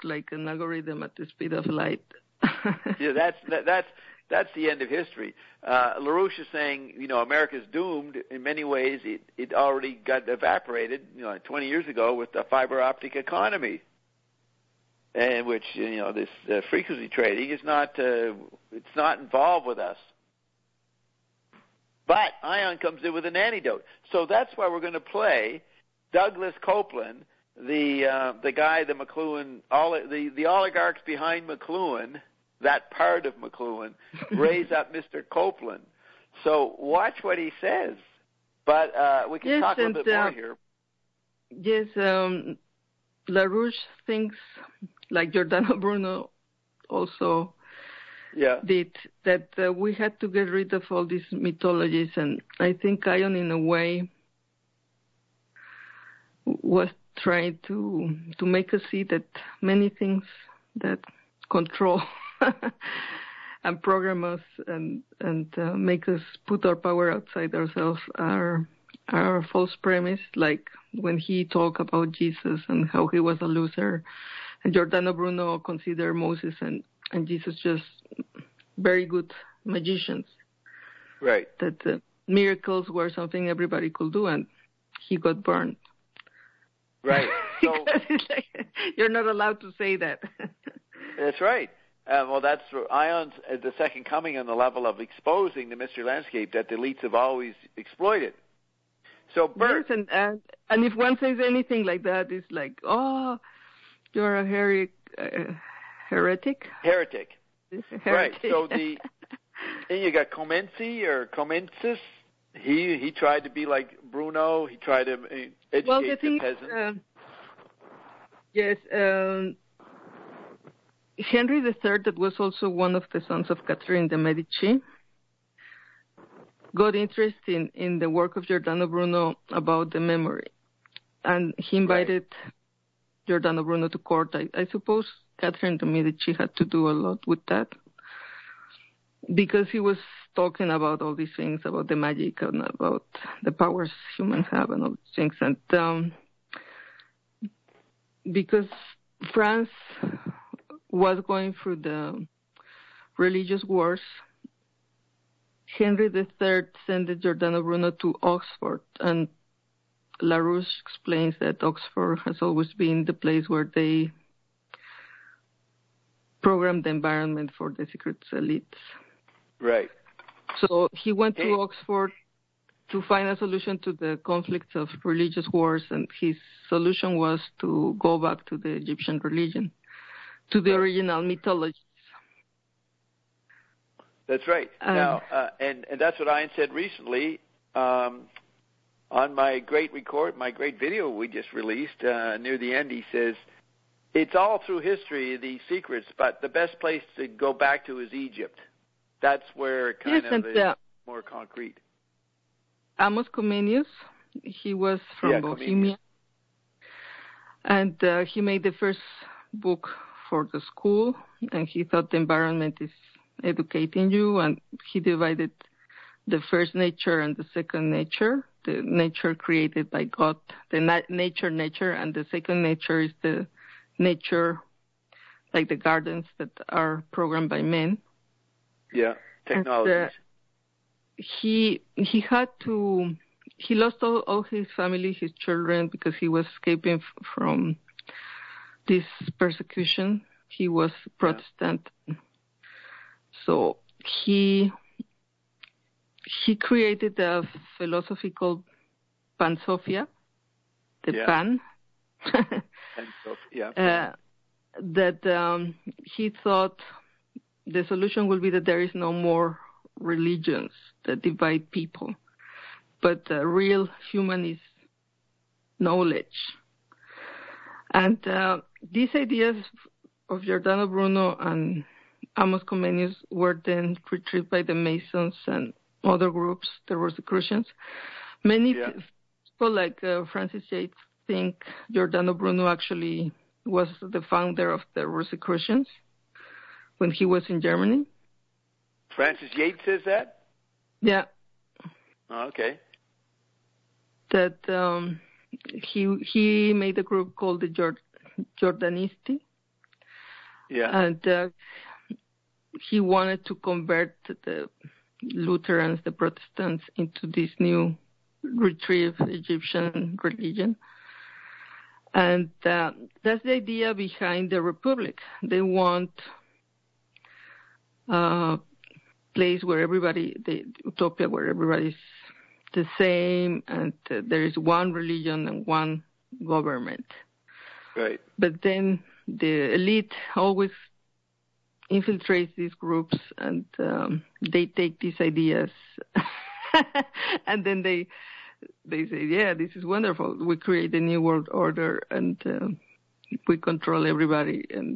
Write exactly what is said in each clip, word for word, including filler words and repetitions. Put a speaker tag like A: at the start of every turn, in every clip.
A: work like an algorithm at the speed of light.
B: yeah, that's that, that's that's the end of history. Uh, LaRouche is saying, you know, America's doomed in many ways. It it already got evaporated, you know, twenty years ago with the fiber optic economy, and which you know this uh, frequency trading is not uh, it's not involved with us. But ION comes in with an antidote. So that's why we're going to play Douglas Copeland, the uh, the guy, the McLuhan, all the, the oligarchs behind McLuhan, that part of McLuhan, raise up Mister Copeland. So watch what he says. But uh, we can
A: yes,
B: talk a little
A: and,
B: bit more
A: uh,
B: here.
A: Yes, um, LaRouche thinks, like Giordano Bruno also
B: yeah.
A: did, that uh, we had to get rid of all these mythologies, and I think Ion, in a way, was trying to to make us see that many things that control and program us and and uh, make us put our power outside ourselves are are a false premise. Like when he talked about Jesus and how he was a loser, and Giordano Bruno considered Moses and, and Jesus just very good magicians.
B: Right.
A: That uh, miracles were something everybody could do, and he got burned.
B: Right. So
A: like, you're not allowed to say that.
B: That's right. Uh, well, that's Ion's uh, the second coming on the level of exposing the mystery landscape that the elites have always exploited. So, Bert.
A: Yes, and, and and if one says anything like that, it's like, oh, you're a her- uh, heretic.
B: Heretic.
A: Heretic.
B: Right. So the then you got Comenci or Comensis. He he tried to be like Bruno. He tried to educate
A: well, the,
B: the
A: thing,
B: peasants.
A: Uh, yes, um, Henry the Third, that was also one of the sons of Catherine de' Medici, got interest in, in the work of Giordano Bruno about the memory, and he invited right. Giordano Bruno to court. I, I suppose Catherine de' Medici had to do a lot with that, because he was talking about all these things, about the magic and about the powers humans have and all these things. And um, because France was going through the religious wars, Henry the Third sent Giordano Bruno to Oxford, and LaRouche explains that Oxford has always been the place where they programmed the environment for the secret elites.
B: Right.
A: So he went
B: hey.
A: to Oxford to find a solution to the conflicts of religious wars, and his solution was to go back to the Egyptian religion, to the
B: right.
A: original mythologies.
B: That's right. Um, now, uh, and, and that's what Ian said recently um, on my great record, my great video we just released uh, near the end. He says, it's all through history, these secrets, but the best place to go back to is Egypt. That's where it kind
A: yes,
B: of is
A: uh,
B: more concrete.
A: Amos Comenius, he was from
B: yeah,
A: Bohemia, and uh, he made the first book for the school, and he thought the environment is educating you, and he divided the first nature and the second nature, the nature created by God, the na- nature nature, and the second nature is the nature, like the gardens that are programmed by men.
B: Yeah, technologies.
A: And, uh, he he had to he lost all, all his family, his children, because he was escaping f- from this persecution. He was Protestant, yeah. So he he created a philosophy called Pansophia, the
B: yeah.
A: Pan.
B: Pansophia, yeah.
A: uh, that um, he thought the solution will be that there is no more religions that divide people, but uh, real humanist knowledge. And uh, these ideas of Giordano Bruno and Amos Comenius were then retrieved by the Masons and other groups, the Rosicrucians. Many
B: yeah.
A: people like uh, Francis Yates think Giordano Bruno actually was the founder of the Rosicrucians when he was in Germany.
B: Francis Yates says that?
A: Yeah.
B: Oh, okay.
A: That um, he he made a group called the Jord- Giordanisti,
B: Yeah.
A: And uh, he wanted to convert the Lutherans, the Protestants, into this new retrieved Egyptian religion. And uh, that's the idea behind the Republic. They want a place where everybody, the utopia where everybody's the same, and uh, there is one religion and one government.
B: Right.
A: But then the elite always infiltrates these groups, and um, they take these ideas, and then they they say, "Yeah, this is wonderful. We create a new world order, and uh, we control everybody." And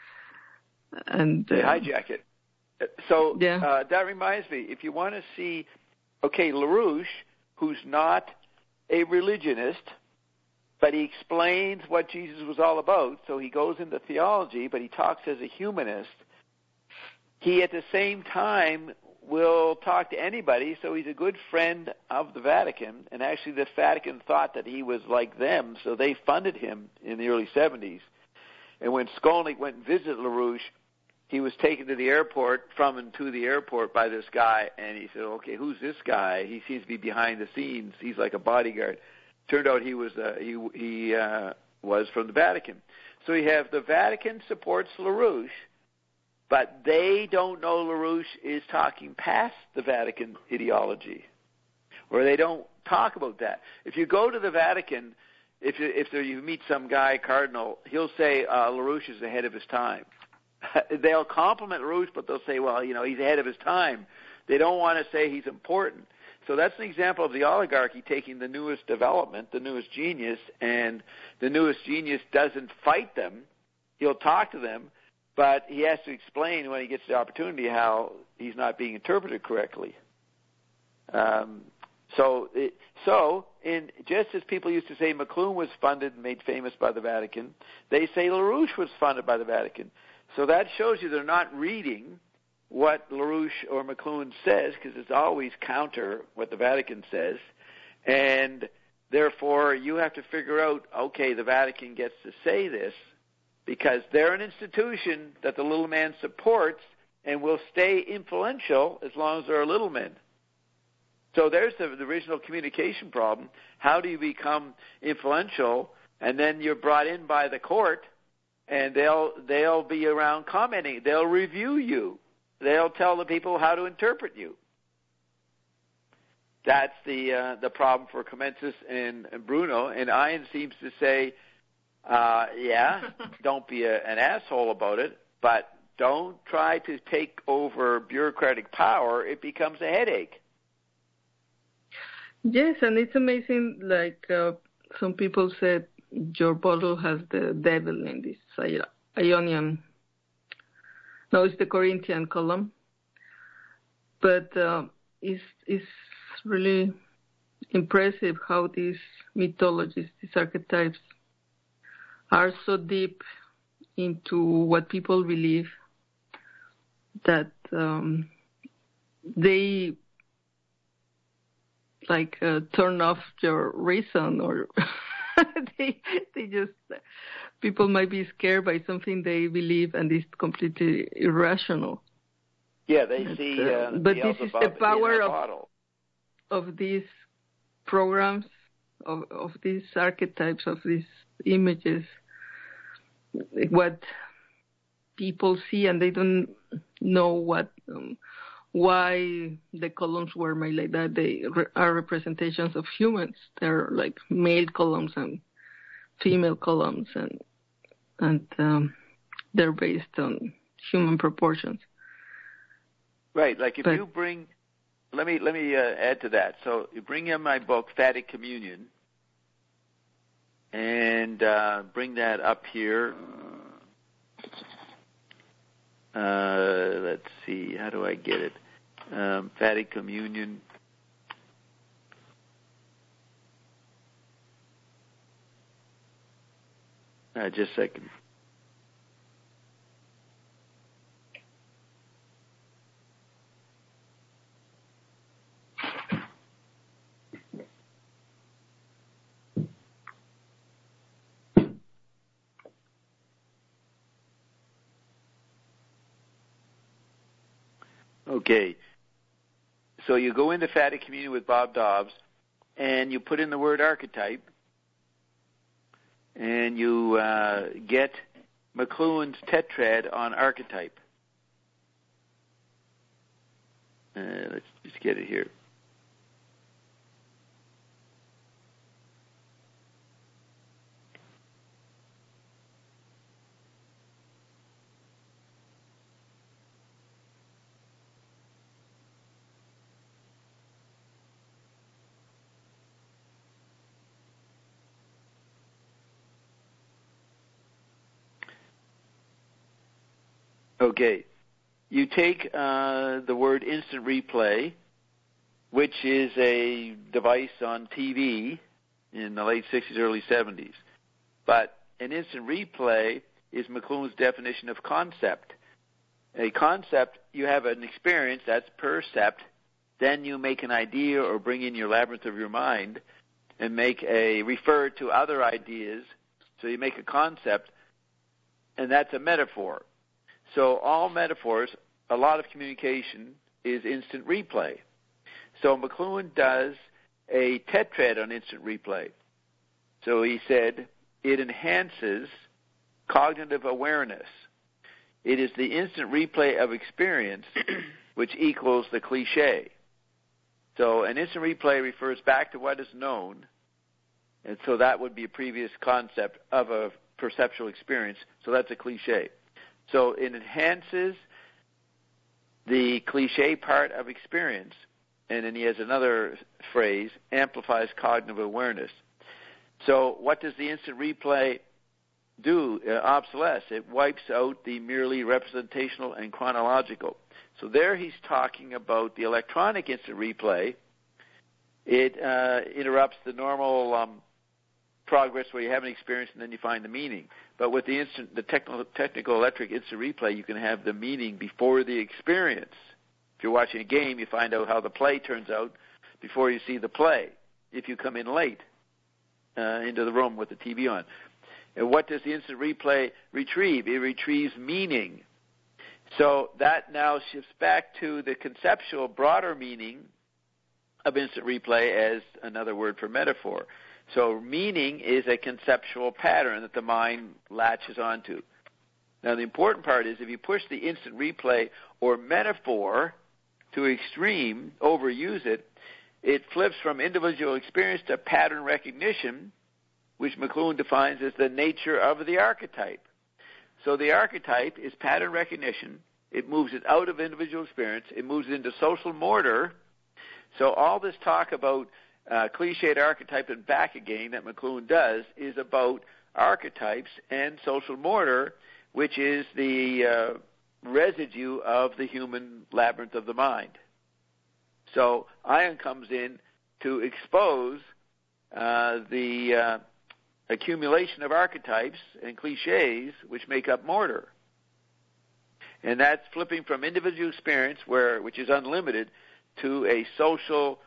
A: and
B: they
A: uh,
B: hijack it. So
A: yeah.
B: uh, that reminds me, if you want to see, okay, LaRouche, who's not a religionist, but he explains what Jesus was all about, so he goes into theology, but he talks as a humanist. He, at the same time, will talk to anybody, so he's a good friend of the Vatican, and actually the Vatican thought that he was like them, so they funded him in the early seventies. And when Skolnick went and visited LaRouche, he was taken to the airport, from and to the airport by this guy, and he said, okay, who's this guy? He seems to be behind the scenes. He's like a bodyguard. Turned out he was uh, he he uh, was from the Vatican. So you have the Vatican supports LaRouche, but they don't know LaRouche is talking past the Vatican ideology, or they don't talk about that. If you go to the Vatican, if you, if there, you meet some guy, cardinal, he'll say uh, LaRouche is ahead of his time. They'll compliment LaRouche, but they'll say, well, you know, he's ahead of his time. They don't want to say he's important. So that's an example of the oligarchy taking the newest development, the newest genius, and the newest genius doesn't fight them. He'll talk to them, but he has to explain when he gets the opportunity how he's not being interpreted correctly. Um, so, it, so in, just as people used to say McLuhan was funded and made famous by the Vatican, they say LaRouche was funded by the Vatican. So that shows you they're not reading what LaRouche or McLuhan says, because it's always counter what the Vatican says. And therefore, you have to figure out, okay, the Vatican gets to say this because they're an institution that the little man supports and will stay influential as long as there are little men. So there's the, the original communication problem. How do you become influential? And then you're brought in by the court, and they'll they'll be around commenting. They'll review you. They'll tell the people how to interpret you. That's the uh, the problem for Comensis and, and Bruno. And Ian seems to say, uh, yeah, don't be a, an asshole about it, but don't try to take over bureaucratic power. It becomes a headache.
A: Yes, and it's amazing, like uh, some people said, your bottle has the devil in this Ionian. No, it's the Corinthian column. But uh, it's, it's really impressive how these mythologies, these archetypes, are so deep into what people believe that um, they like uh, turn off your reason, or they they just people might be scared by something they believe and it's completely irrational.
B: Yeah, they
A: but,
B: see.
A: Uh,
B: uh,
A: but this is the power of
B: bottle.
A: of these programs, of of these archetypes, of these images. What people see, and they don't know what. Um, why the columns were made like that. They re- are representations of humans. They're like male columns and female columns, and and um, they're based on human proportions.
B: Right. Like if
A: but,
B: you bring, let me let me uh, add to that. So you bring in my book, Phatic Communion, and uh, bring that up here. Uh, let's see, how do I get it? Um, Phatic Communion. Uh, just a second. Okay. So you go into Fata Communion with Bob Dobbs, and you put in the word archetype, and you uh, get McLuhan's tetrad on archetype. Uh, let's just get it here. Okay. You take uh, the word instant replay, which is a device on T V in the late sixties, early seventies. But an instant replay is McLuhan's definition of concept. A concept, you have an experience, that's percept, then you make an idea or bring in your labyrinth of your mind and make a, refer to other ideas, so you make a concept, and that's a metaphor. So all metaphors, a lot of communication is instant replay. So McLuhan does a tetrad on instant replay. So he said, it enhances cognitive awareness. It is the instant replay of experience which equals the cliche. So an instant replay refers back to what is known, and so that would be a previous concept of a perceptual experience. So that's a cliche. So it enhances the cliche part of experience, and then he has another phrase, amplifies cognitive awareness. So what does the instant replay do? Uh, obsolesce. It wipes out the merely representational and chronological. So there he's talking about the electronic instant replay. It uh, interrupts the normal um, progress where you have an experience and then you find the meaning. But with the instant, the technical, technical electric instant replay, you can have the meaning before the experience. If you're watching a game, you find out how the play turns out before you see the play, if you come in late uh, into the room with the T V on. And what does the instant replay retrieve? It retrieves meaning. So that now shifts back to the conceptual, broader meaning of instant replay as another word for metaphor. So meaning is a conceptual pattern that the mind latches onto. Now the important part is if you push the instant replay or metaphor to extreme, overuse it, it flips from individual experience to pattern recognition, which McLuhan defines as the nature of the archetype. So the archetype is pattern recognition. It moves it out of individual experience. It moves it into social mortar. So all this talk about uh, cliched archetype and back again that McLuhan does is about archetypes and social mortar, which is the uh, residue of the human labyrinth of the mind. So Ion comes in to expose uh, the uh, accumulation of archetypes and cliches which make up mortar. And that's flipping from individual experience, where which is unlimited, to a social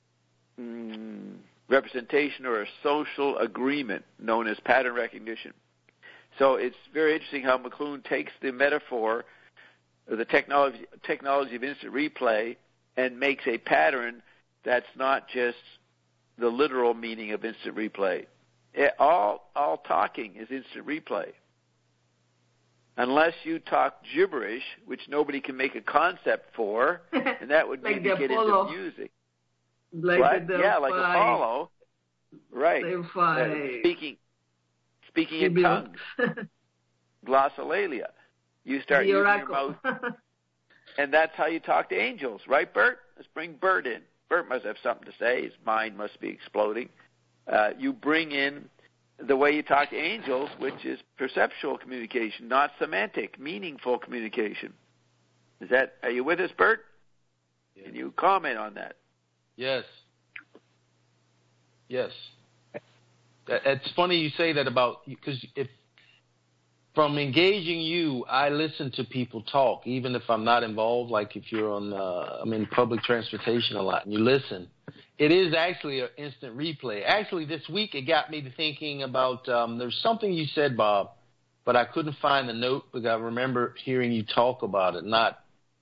B: mm, representation or a social agreement known as pattern recognition. So it's very interesting how McLuhan takes the metaphor, or the technology, technology of instant replay, and makes a pattern that's not just the literal meaning of instant replay. It, all, all talking is instant replay. Unless you talk gibberish, which nobody can make a concept for, and that would
A: like
B: maybe get
A: Apollo.
B: into music.
A: Like
B: what?
A: The
B: yeah, like Apollo. Right.
A: Uh,
B: speaking speaking in tongues. Glossolalia. You start
A: the
B: using
A: oracle.
B: your mouth. And that's how you talk to angels, right, Bert? Let's bring Bert in. Bert must have something to say. His mind must be exploding. Uh, you bring in the way you talk to angels, which is perceptual communication, not semantic, meaningful communication. Is that? Are you with us, Bert? Yes. Can you comment on that?
C: Yes. Yes. It's funny you say that about, because if from engaging you, I listen to people talk, even if I'm not involved. Like if you're on, uh, I'm in public transportation a lot, and you listen. It is actually an instant replay. Actually, this week it got me to thinking about, um, there's something you said, Bob, but I couldn't find the note because I remember hearing you talk about it, not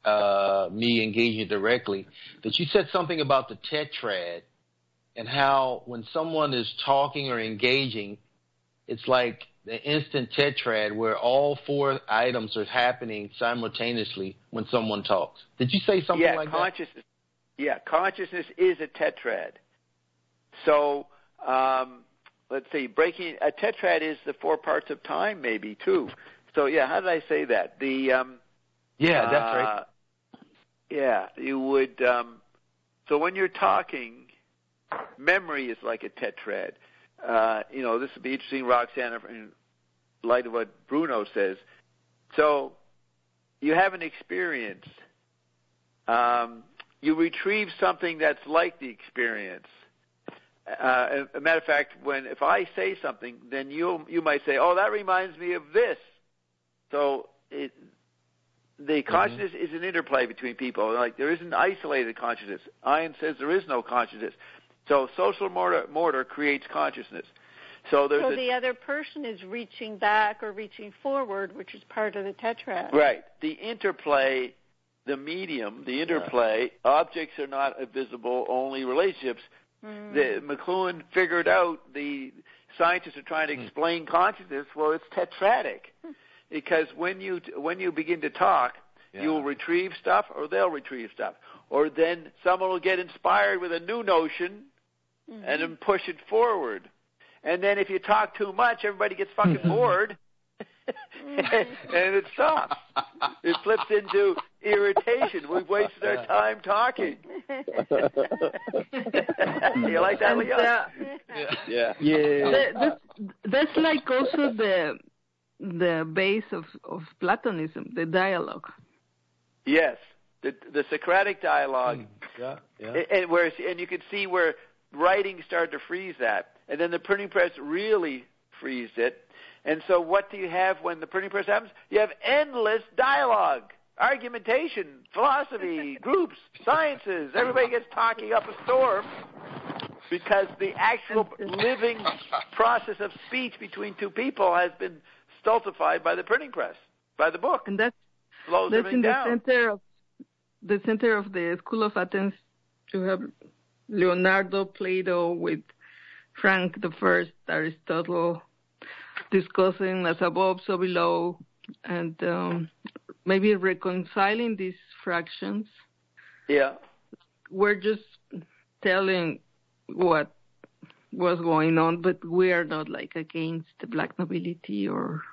C: uh, me engaging directly, that you said something about the tetrad and how when someone is talking or engaging, it's like the instant tetrad where all four items are happening simultaneously when someone talks. Did you say something
B: yeah,
C: like
B: consciousness,
C: that?
B: Yeah, consciousness is a tetrad. So um, let's see, breaking a tetrad is the four parts of time, maybe too. So yeah, how did I say that? The um,
C: yeah, that's
B: uh,
C: right.
B: Yeah, you would. Um, so when you're talking, memory is like a tetrad. Uh, you know, this would be interesting, Roxanna, in light of what Bruno says. So you have an experience. Um, you retrieve something that's like the experience. Uh, as a matter of fact, when if I say something, then you you might say, "Oh, that reminds me of this." So it, the consciousness mm-hmm. is an interplay between people. Like there isn't isolated consciousness. Ian says there is no consciousness. So social mortar, mortar creates consciousness. So there's
D: so
B: a,
D: the other person is reaching back or reaching forward, which is part of the tetrad.
B: Right. The interplay, the medium, the interplay, yeah. Objects are not visible, only relationships. Mm. The, McLuhan figured out, the scientists are trying to explain mm. consciousness. Well, it's tetradic. Mm. Because when you when you begin to talk, yeah. you'll retrieve stuff or they'll retrieve stuff. Or then someone will get inspired with a new notion mm-hmm. and then push it forward. And then if you talk too much, everybody gets fucking bored and it stops. It flips into irritation. We've wasted our time talking. You like that, Leon?
A: Uh,
B: yeah. Yeah.
A: yeah. That, that's like also the the base of, of Platonism, the dialogue.
B: Yes. The, the Socratic dialogue, mm,
C: yeah, yeah.
B: And, where, and you could see where writing started to freeze that, and then the printing press really freezed it. And so, what do you have when the printing press happens? You have endless dialogue, argumentation, philosophy, groups, sciences. Everybody gets talking up a storm because the actual living process of speech between two people has been stultified by the printing press, by the book.
A: And that's
B: slows
A: that's in
B: down.
A: the center of. The center of the School of Athens, you have Leonardo, Plato, with Frank the First, Aristotle, discussing as above, so below, and um, maybe reconciling these fractions.
B: Yeah.
A: We're just telling what was going on, but we are not like against the black nobility or...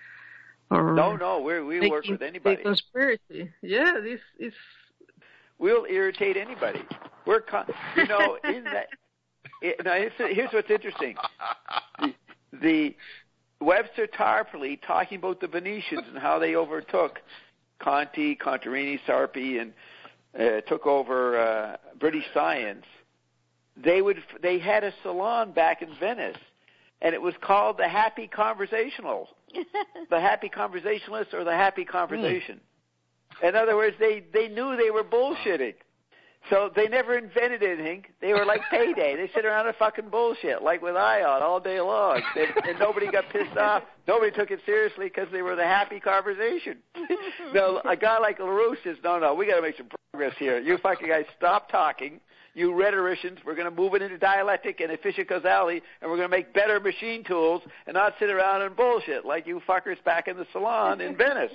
A: Or
B: no, no, we we work with anybody.
A: The conspiracy, yeah, this is.
B: We'll irritate anybody. We're, con- you know, in that. It, now, here's what's interesting: the, the Webster Tarpley talking about the Venetians and how they overtook Conti, Contarini, Sarpi, and uh, took over uh, British science. They would. They had a salon back in Venice, and it was called the Happy Conversational. The happy conversationalist or the happy conversation. Mm. In other words, they, they knew they were bullshitting. So they never invented anything. They were like Payday. They sit around and fucking bullshit, like with Ion all day long. And, and nobody got pissed off. Nobody took it seriously because they were the happy conversation. Now, a guy like LaRouche says, no, no, we got to make some progress here. You fucking guys stop talking. You rhetoricians, we're going to move it into dialectic and efficient causality, and we're going to make better machine tools and not sit around and bullshit like you fuckers back in the salon in Venice.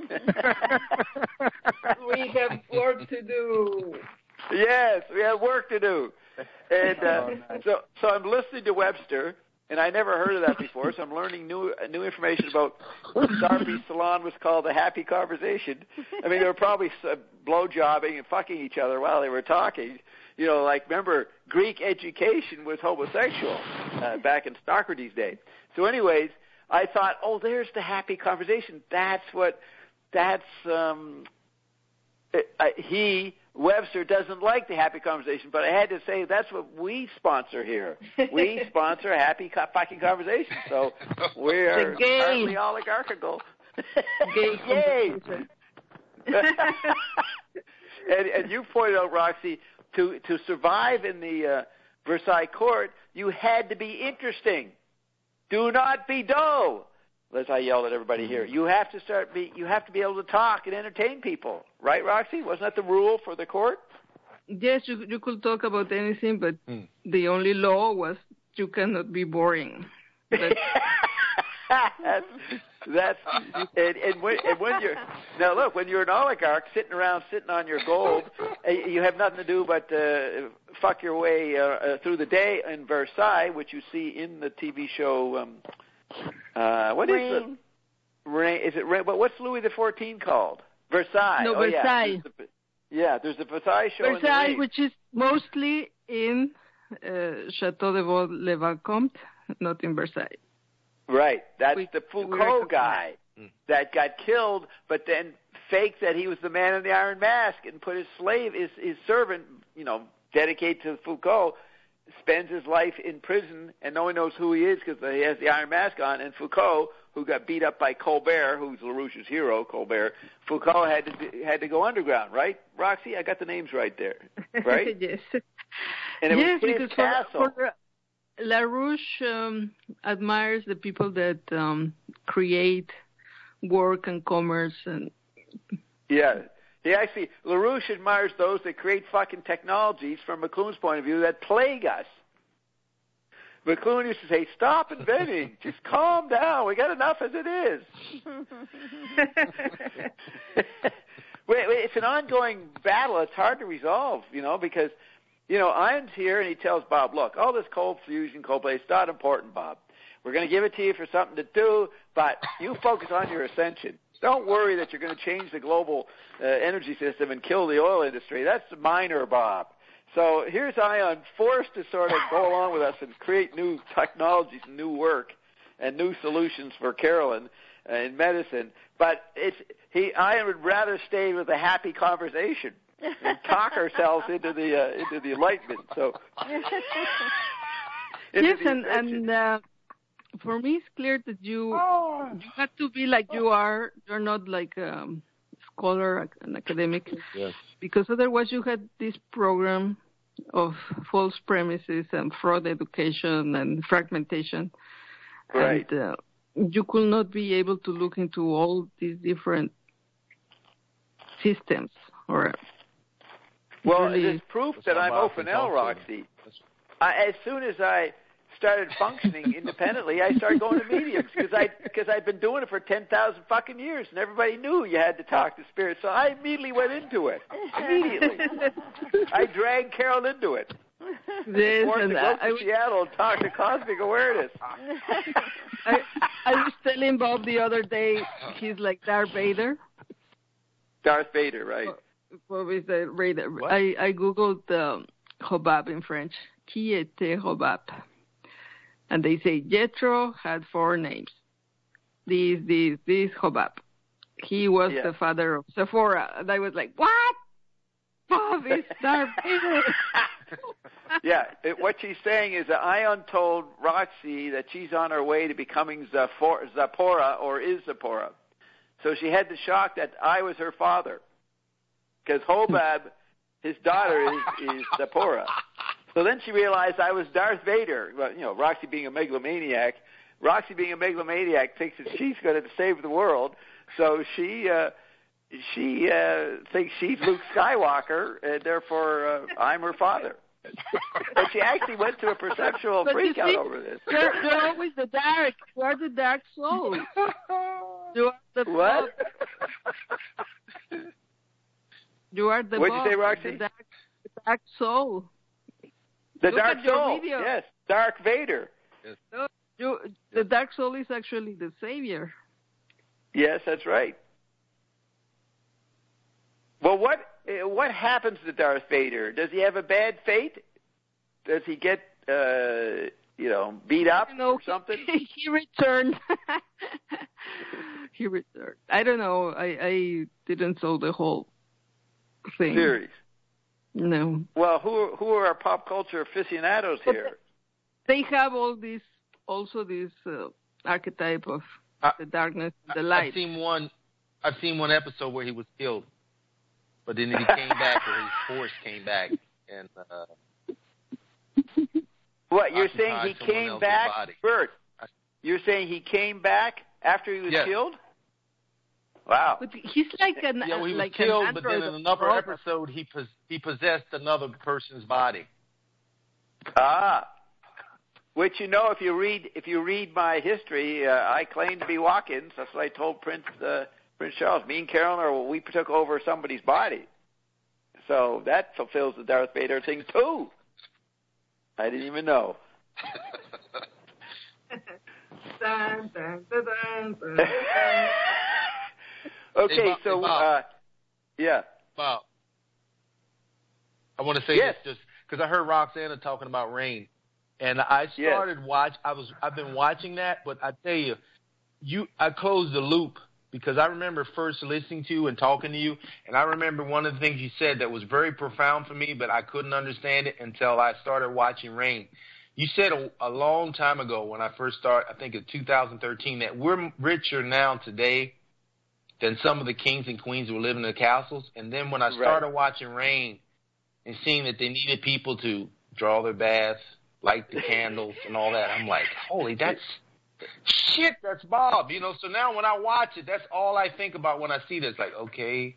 A: We have work to do.
B: Yes, we have work to do. And uh, oh, nice. so, so I'm listening to Webster, and I never heard of that before, so I'm learning new new information about Sarpi's salon was called the Happy Conversation. I mean, they were probably blowjobbing and fucking each other while they were talking. You know, like, remember, Greek education was homosexual uh, back in Socrates' day. So anyways, I thought, oh, there's the happy conversation. That's what, that's, um, uh, he, Webster, doesn't like the happy conversation, but I had to say that's what we sponsor here. We sponsor happy co- fucking conversation. So we're partly oligarchical. Yay! and, and you pointed out, Roxy, To to survive in the uh, Versailles court, you had to be interesting. Do not be dull. As I yelled at everybody here, you have to start be you have to be able to talk and entertain people, right, Roxy? Wasn't that the rule for the court?
A: Yes, you you could talk about anything, but mm. the only law was you cannot be boring.
B: that's that's and, and, when, and when you're now look when you're an oligarch sitting around sitting on your gold, you have nothing to do but uh, fuck your way uh, uh, through the day in Versailles, which you see in the T V show. Um, uh, what
D: Rain.
B: is it? Rain. Is it Rain? But what's Louis the fourteenth called? Versailles.
A: No,
B: oh,
A: Versailles.
B: Yeah. There's the, yeah, there's the Versailles show.
A: Versailles,
B: in the
A: which is mostly in uh, Chateau de Vaux-le-Vicomte, not in Versailles.
B: Right. That's
A: we,
B: the Foucault guy that got killed, but then faked that he was the man in the iron mask and put his slave, his, his servant, you know, dedicated to Foucault, spends his life in prison, and no one knows who he is because he has the iron mask on. And Foucault, who got beat up by Colbert, who's LaRouche's hero, Colbert, Foucault had to had to go underground, right, Roxy? I got the names right there, right?
A: Yes.
B: And it
A: yes,
B: was his
A: because
B: castle.
A: For, for LaRouche um, admires the people that um, create work and commerce and.
B: Yeah. He actually, LaRouche admires those that create fucking technologies from McLuhan's point of view that plague us. McLuhan used to say, stop inventing. Just calm down. We got enough as it is. It's an ongoing battle. It's hard to resolve, you know, because, you know, Ian's here and he tells Bob, look, all this cold fusion, cold play, it's not important, Bob. We're going to give it to you for something to do, but you focus on your ascension. Don't worry that you're going to change the global uh, energy system and kill the oil industry. That's minor, Bob. So here's Ion forced to sort of go along with us and create new technologies and new work and new solutions for Carolyn uh, in medicine. But it's he. Ion would rather stay with a happy conversation and talk ourselves into the uh, into the enlightenment. So
A: yes, and and. Uh, For me, it's clear that you oh. you have to be like you are. You're not like a scholar, an academic,
C: yes.
A: because otherwise you had this program of false premises and fraud education and fragmentation.
B: Right.
A: And uh, you could not be able to look into all these different systems. Or
B: well,
A: really,
B: it is proof that I'm open L, Roxy. I, as soon as I started functioning independently, I started going to mediums because I because I'd been doing it for ten thousand fucking years, and everybody knew you had to talk to spirits. So I immediately went into it. Immediately, I dragged Carol into it.
A: This
B: Forced
A: and
B: to go
A: I,
B: to
A: I
B: Seattle and talk to cosmic awareness.
A: I, I was telling Bob the other day, he's like Darth Vader.
B: Darth Vader, right?
A: What is the Vader? I I googled um, Hobab in French. Qui était Hobab? And they say Jethro had four names. This, this, this, Hobab. He was
B: yeah.
A: the father of Sephora. And I was like, what? Bob is Darth Vader.
B: Yeah, it, what she's saying is that Ion told Roxy that she's on her way to becoming Zaphor, Zipporah or is Zipporah. So she had the shock that I was her father. Because Hobab, his daughter, is, is Zipporah. So then she realized I was Darth Vader. Well, you know, Roxy being a megalomaniac. Roxy being a megalomaniac thinks that she's going to save the world. So she uh, she uh, thinks she's Luke Skywalker, and therefore uh, I'm her father. But she actually went through a perceptual freakout over this.
A: You're, you're always the dark. You are the dark soul. You are the
B: what?
A: You are the
B: What'd you say, Roxy?
A: The dark, the dark soul.
B: The
A: Look
B: Dark Soul,
A: video.
B: yes, Dark Vader.
C: Yes.
A: No, you, the Dark Soul is actually the savior.
B: Yes, that's right. Well, what what happens to Darth Vader? Does he have a bad fate? Does he get, uh, you know, beat up
A: you know,
B: or something?
A: He, he returned. he returned. I don't know. I, I didn't saw the whole thing.
B: Series.
A: No.
B: Well, who who are our pop culture aficionados here?
A: They have all this, also this uh, archetype of
C: uh,
A: the darkness and the light.
C: I've seen one. I've seen one episode where he was killed, but then he came back, or his force came back, and. Uh,
B: what you're saying? He came back,
C: body.
B: Bert? You're saying he came back? after he was
C: yes.
B: killed? Wow.
A: But he's like an
C: yeah, well, he was
A: like
C: killed,
A: an
C: but then in another
A: robot.
C: episode, he pos- he possessed another person's body.
B: Ah. Which, you know, if you read if you read my history, uh, I claim to be Watkins. That's what I told Prince uh, Prince Charles. Me and Carolyn, are, we took over somebody's body. So that fulfills the Darth Vader thing, too. I didn't even know.
A: dun, dun, dun, dun, dun.
B: Okay,
C: hey, Bob,
B: so,
C: hey, Bob.
B: uh, yeah.
C: Bob, I want to say
B: yes.
C: this just because I heard Roxana talking about rain. And I started
B: yes.
C: watch. I was. I've been watching that, but I tell you, you. I closed the loop because I remember first listening to you and talking to you, and I remember one of the things you said that was very profound for me, but I couldn't understand it until I started watching Rain. You said a, a long time ago when I first started, I think in two thousand thirteen, that we're richer now today than some of the kings and queens who were living in the castles. And then when I started
B: right.
C: watching Rain and seeing that they needed people to draw their baths, light the candles and all that, I'm like, holy, that's shit, that's Bob, you know. So now when I watch it, that's all I think about when I see this. Like, okay,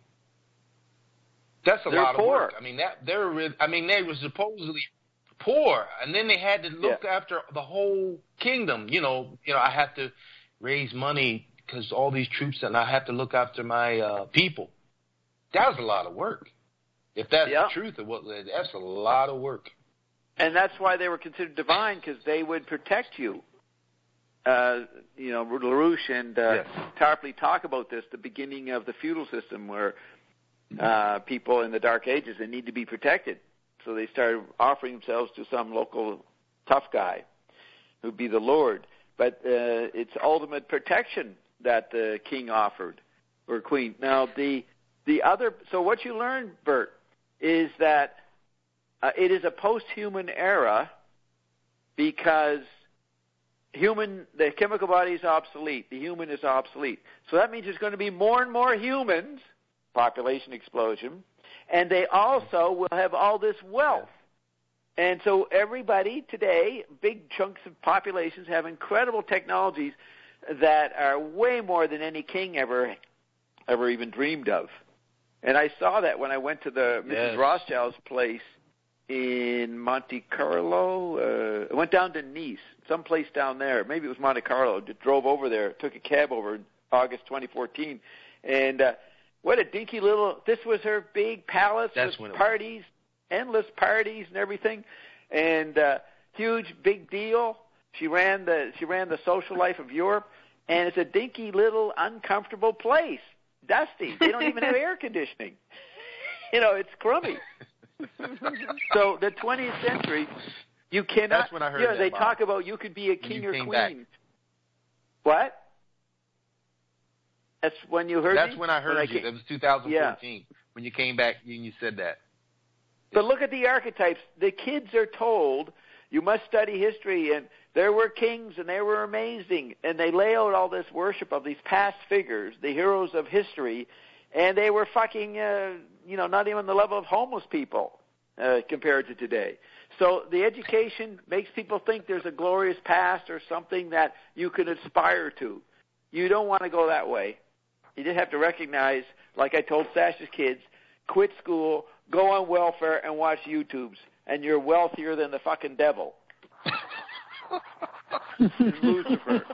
C: that's a
B: They're
C: lot
B: poor.
C: of work. I mean, that they're, I mean, they were supposedly poor, and then they had to look
B: yeah.
C: after the whole kingdom. You know, you know, I have to raise money because all these troops, and I have to look after my uh, people. That was a lot of work. If that's
B: yeah.
C: the truth of what, that's a lot of work.
B: And that's why they were considered divine, because they would protect you. Uh, you know, LaRouche and uh,
C: yes.
B: Tarpley talk about this, the beginning of the feudal system, where uh, people in the Dark Ages, they need to be protected. So they started offering themselves to some local tough guy who'd be the Lord. But uh, it's ultimate protection that the king offered, or queen. Now, the the other, so what you learn, Bert, is that Uh, it is a post-human era because human, the chemical body is obsolete. The human is obsolete. So that means there's going to be more and more humans, population explosion, and they also will have all this wealth. And so everybody today, big chunks of populations, have incredible technologies that are way more than any king ever, ever even dreamed of. And I saw that when I went to the Missus
C: Yes.
B: Rothschild's place in Monte Carlo. Uh, I went down to Nice, someplace down there. Maybe it was Monte Carlo. Just drove over there, took a cab over in August twenty fourteen. And uh, what a dinky little, this was her big palace
C: That's
B: with
C: when it
B: parties, was. endless parties and everything. And uh, huge, big deal. She ran the she ran the social life of Europe. And it's a dinky little uncomfortable place. Dusty. They don't even have air conditioning. You know, it's crummy. So the twentieth century, you cannot.
C: That's when I heard
B: you know,
C: that,
B: they
C: Bob.
B: talk about you could be a king
C: you
B: or
C: came
B: queen.
C: back.
B: What? That's when you heard
C: That's
B: me?
C: when I heard
B: when
C: you.
B: I
C: It was two thousand fourteen
B: yeah.
C: when you came back and you said that.
B: But look at the archetypes. The kids are told you must study history, and there were kings, and they were amazing, and they lay out all this worship of these past figures, the heroes of history, and they were fucking, uh, you know, not even the level of homeless people uh, compared to today. So the education makes people think there's a glorious past or something that you can aspire to. You don't want to go that way. You just have to recognize, like I told Sasha's kids, quit school, go on welfare, and watch YouTubes, and you're wealthier than the fucking devil. Lucifer.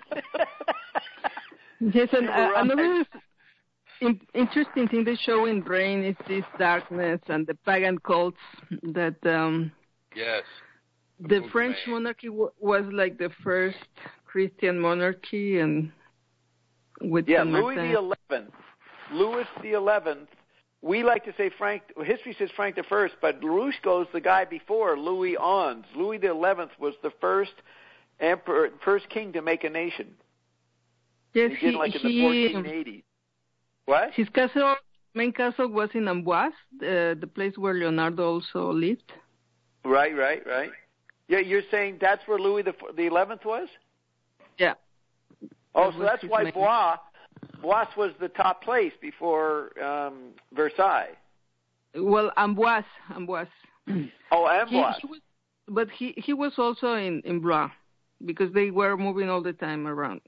A: Yes, and uh,
B: right.
A: another in- interesting thing they show in Brain is this darkness and the pagan cults that um,
C: Yes.
A: the French monarchy w- was like the first Christian monarchy, and with
B: yeah,
A: Saint
B: Louis
A: Martin.
B: the Eleventh. Louis the Eleventh. We like to say Frank. History says Frank the First, but LaRouche goes the guy before, Louis Onze. Louis the Eleventh was the first emperor, first king to make a nation.
A: Yes,
B: he did like in
A: he,
B: the fourteen eighties. What?
A: His castle, main castle, was in Amboise, uh, the place where Leonardo also lived.
B: Right, right, right. Yeah, you're saying that's where Louis the the Eleventh was?
A: Yeah.
B: Oh,
A: That
B: so
A: was
B: that's
A: his
B: why
A: main-
B: Blois, Blois was the top place before um, Versailles.
A: Well, Amboise, Amboise.
B: Oh, Amboise.
A: He, he was, but he he was also in in Blois because they were moving all the time around.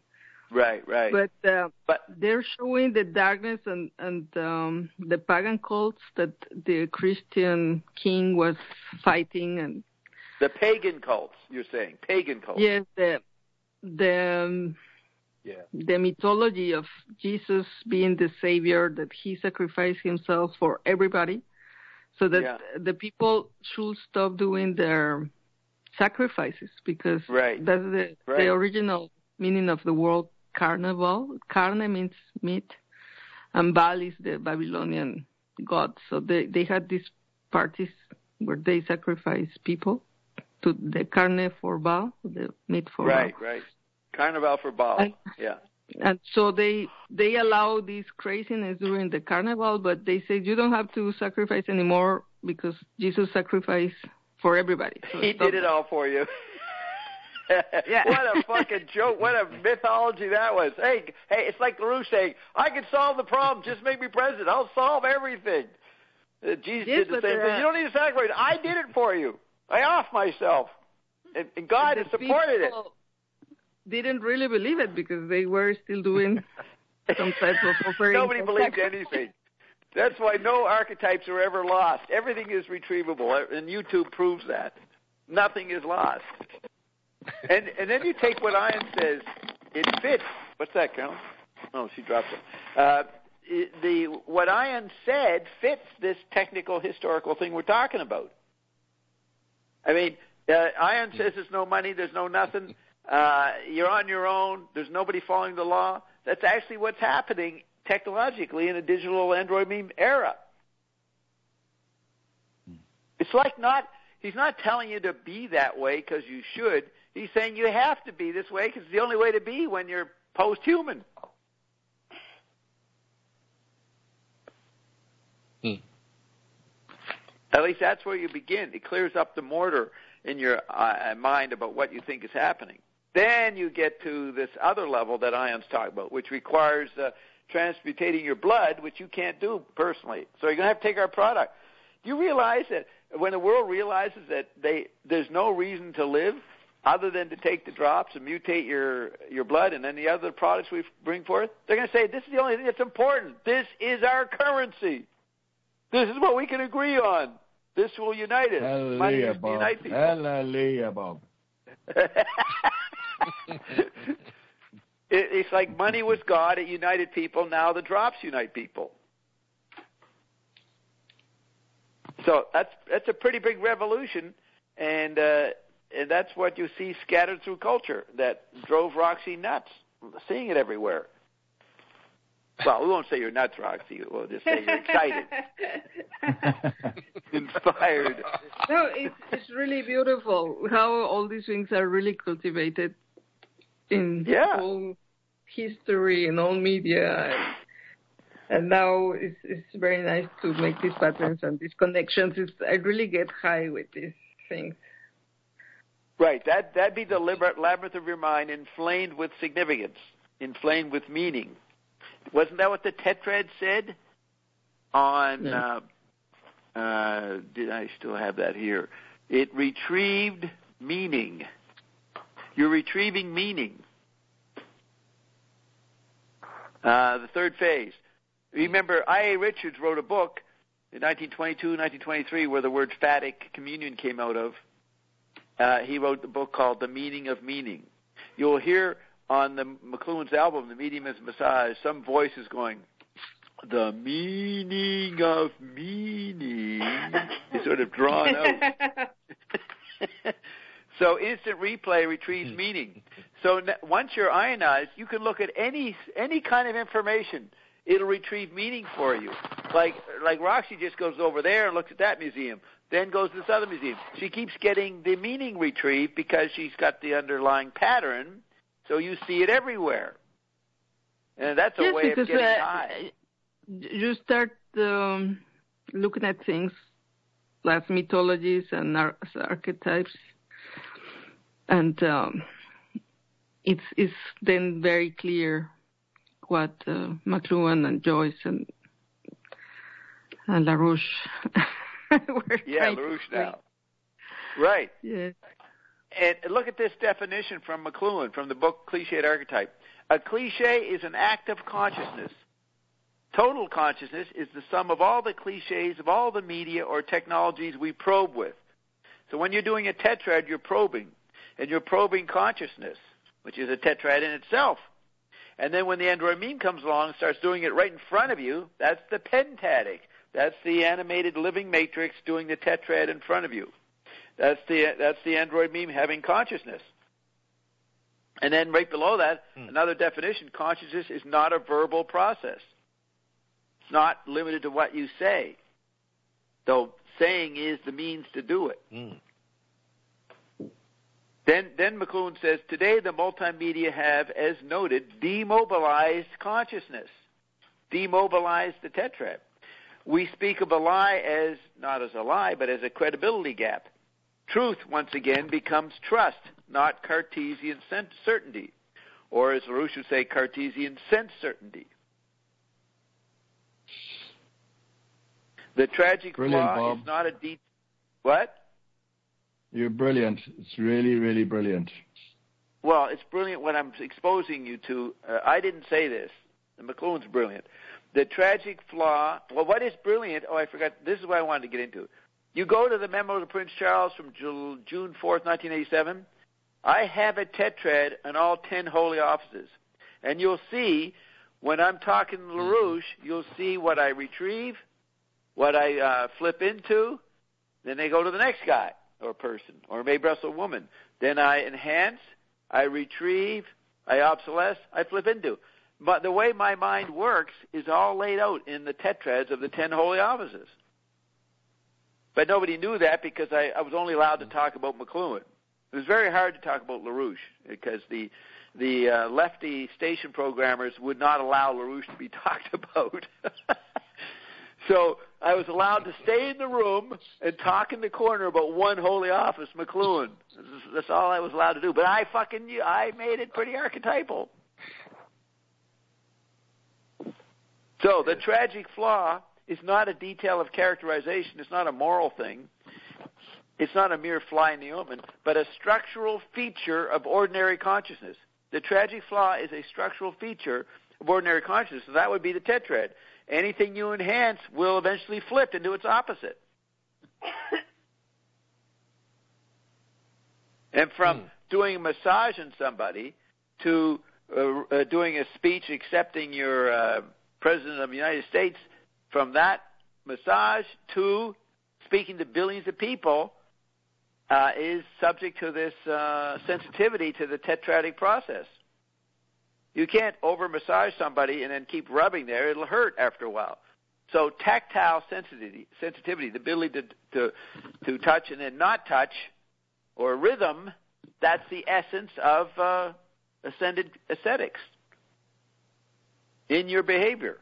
B: Right, right.
A: But, uh,
B: but
A: they're showing the darkness and, and um, the pagan cults that the Christian king was fighting. And
B: the pagan cults, you're saying, pagan cults.
A: Yes, the the um,
C: Yeah.
A: the mythology of Jesus being the savior, that he sacrificed himself for everybody, so that
B: Yeah.
A: the people should stop doing their sacrifices, because
B: Right.
A: that's the,
B: Right.
A: the original meaning of the word carnival. Carne means meat, and Baal is the Babylonian god. So they, they had these parties where they sacrifice people to the carne for Baal, the meat for
B: Right,
A: Baal.
B: right. Carnival for Baal.
A: And,
B: yeah.
A: And so they they allow this craziness during the carnival, but they say you don't have to sacrifice anymore because Jesus sacrificed for everybody. So
B: he did it all for you.
A: Yeah.
B: What a fucking joke. What a mythology that was. Hey, hey, it's like LaRouche saying, I can solve the problem. Just make me president. I'll solve everything. Uh, Jesus
A: Yes,
B: did the
A: but,
B: same
A: uh,
B: thing. You don't need to sacrifice. I did it for you. I off myself. And, and God
A: the
B: has supported it.
A: people didn't really believe it because they were still doing some type of offering.
B: Nobody believes anything. That's why no archetypes are ever lost. Everything is retrievable, and YouTube proves that. Nothing is lost. And and then you take what Ian says, it fits. What's that, Carolyn? Oh, she dropped it. Uh, it the what Ian said fits this technical historical thing we're talking about. I mean, uh, Ian says there's no money, there's no nothing. Uh, you're on your own. There's nobody following the law. That's actually what's happening technologically in a digital Android meme era. It's like not, he's not telling you to be that way because you should. He's saying you have to be this way because it's the only way to be when you're post-human.
C: Hmm.
B: At least that's where you begin. It clears up the mortar in your uh, mind about what you think is happening. Then you get to this other level that Ian's talking about, which requires uh, transmutating your blood, which you can't do personally. So you're going to have to take our product. Do you realize that when the world realizes that they there's no reason to live other than to take the drops and mutate your, your blood and any other products we bring forth, they're going to say, this is the only thing that's important. This is our currency. This is what we can agree on. This will unite us. Money
E: Hallelujah,
B: is to
E: Bob.
B: unite people.
E: Hallelujah, Bob.
B: It, it's like money was God. It united people. Now the drops unite people. So that's that's a pretty big revolution, and uh, and that's what you see scattered through culture that drove Roxy nuts, seeing it everywhere. Well, we won't say you're nuts, Roxy. We'll just say you're excited, inspired.
A: No, it's it's really beautiful how all these things are really cultivated in
B: Yeah.
A: all history and all media, and, and now it's it's very nice to make these patterns and these connections. It's, I really get high with these things.
B: Right. That that'd be the liber- labyrinth of your mind, inflamed with significance, inflamed with meaning. Wasn't that what the tetrad said? On
A: Yeah.
B: uh, uh, did I still have that here? It retrieved meaning. You're retrieving meaning. Uh, the third phase. Remember, I A Richards wrote a book in nineteen twenty-two, nineteen twenty-three, where the word phatic communion came out of. Uh, he wrote the book called The Meaning of Meaning. You'll hear on the McLuhan's album, The Medium is Massage, some voices going, the meaning of meaning is sort of drawn out. So instant replay retrieves meaning. So n- once you're ionized, you can look at any any kind of information. It'll retrieve meaning for you. Like like Roxy just goes over there and looks at that museum, then goes to this other museum. She keeps getting the meaning retrieved because she's got the underlying pattern, so you see it everywhere. And that's a
A: Yes,
B: way of
A: because
B: getting
A: uh,
B: high.
A: you start um, looking at things like mythologies and ar- archetypes, and um, it's it's then very clear what uh, McLuhan and Joyce and, and LaRouche were
B: Yeah,
A: trying to
B: LaRouche
A: explain.
B: now. Right.
A: Yes.
B: And look at this definition from McLuhan, from the book Cliched Archetype. A cliche is an act of consciousness. Total consciousness is the sum of all the cliches of all the media or technologies we probe with. So when you're doing a tetrad, you're probing, and you're probing consciousness, which is a tetrad in itself. And then when the Android meme comes along and starts doing it right in front of you, that's the pentadic. That's the animated living matrix doing the tetrad in front of you. That's the that's the Android meme having consciousness. And then right below that, hmm. another definition, consciousness is not a verbal process. It's not limited to what you say, though saying is the means to do it. Mm. Then, then McLuhan says, today the multimedia have, as noted, demobilized consciousness, demobilized the tetrad. We speak of a lie as, not as a lie, but as a credibility gap. Truth, once again, becomes trust, not Cartesian certainty, or as LaRouche would say, Cartesian sense certainty. The tragic
E: brilliant,
B: flaw
E: Bob.
B: is not a deep... What?
E: You're brilliant. It's really, really brilliant.
B: Well, it's brilliant what I'm exposing you to. Uh, I didn't say this. McLuhan's brilliant. The tragic flaw... Well, what is brilliant? Oh, I forgot. This is what I wanted to get into. You go to the memo to Prince Charles from June fourth, nineteen eighty-seven. I have a tetrad on all ten holy offices. And you'll see, when I'm talking to LaRouche, you'll see what I retrieve, what I uh, flip into, then they go to the next guy or person, or maybe also a woman. Then I enhance, I retrieve, I obsolesce, I flip into. But the way my mind works is all laid out in the tetrads of the ten holy offices. But nobody knew that because I, I was only allowed to talk about McLuhan. It was very hard to talk about LaRouche because the the uh, lefty station programmers would not allow LaRouche to be talked about. So I was allowed to stay in the room and talk in the corner about one holy office, McLuhan. That's all I was allowed to do. But I fucking I made it pretty archetypal. So the tragic flaw is not a detail of characterization. It's not a moral thing. It's not a mere fly in the ointment, but a structural feature of ordinary consciousness. The tragic flaw is a structural feature of ordinary consciousness, so that would be the tetrad. Anything you enhance will eventually flip into its opposite. And from mm. doing a massage on somebody to uh, uh, doing a speech accepting your uh, President of the United States, from that massage to speaking to billions of people uh, is subject to this uh, sensitivity to the tetradic process. You can't over-massage somebody and then keep rubbing there. It'll hurt after a while. So tactile sensitivity, sensitivity, the ability to, to, to touch and then not touch, or rhythm, that's the essence of uh, ascended ascetics in your behavior.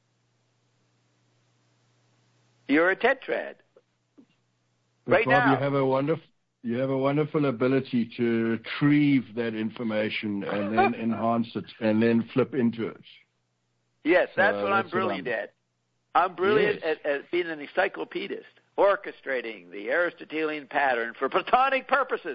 B: You're a tetrad.
E: But
B: right
E: Bob,
B: now,
E: you have a wonderful you have a wonderful ability to retrieve that information and then enhance it and then flip into it.
B: Yes, that's
E: so
B: what
E: that's
B: I'm brilliant
E: what I'm...
B: at. I'm brilliant
E: yes.
B: at, at being an encyclopedist, orchestrating the Aristotelian pattern for Platonic purposes.